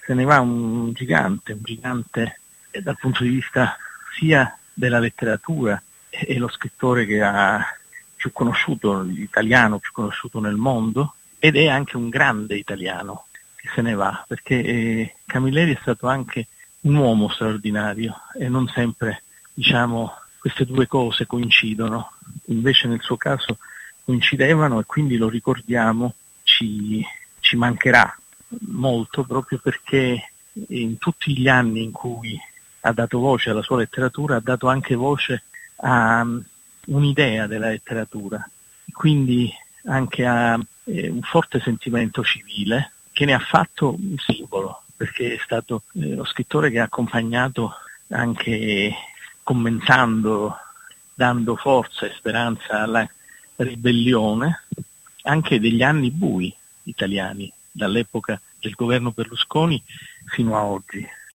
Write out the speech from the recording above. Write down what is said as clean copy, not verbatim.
se ne va un gigante dal punto di vista sia della letteratura, è lo scrittore che ha più conosciuto, l'italiano più conosciuto nel mondo, ed è anche un grande italiano che se ne va, perché Camilleri è stato anche un uomo straordinario e non sempre, queste due cose coincidono. Invece nel suo caso coincidevano e quindi lo ricordiamo, ci mancherà molto, proprio perché in tutti gli anni in cui ha dato voce alla sua letteratura ha dato anche voce a un'idea della letteratura, quindi anche a un forte sentimento civile che ne ha fatto un simbolo, perché è stato lo scrittore che ha accompagnato anche commentando, dando forza e speranza alla ribellione anche degli anni bui italiani, dall'epoca del governo Berlusconi fino a oggi.